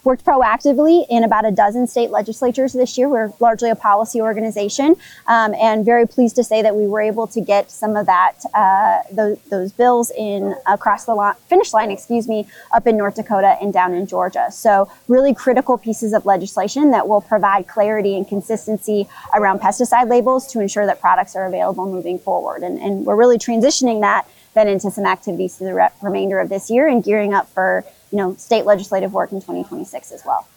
worked proactively in about a dozen state legislatures this year. We're largely a policy organization, and very pleased to say that we were able to get some of that those bills in across the finish line, up in North Dakota and down in Georgia. So really critical pieces of legislation that will provide clarity and consistency around pesticide labels to ensure that products are available moving forward. And we're really transitioning that then into some activities through the remainder of this year and gearing up for state legislative work in 2026 as well.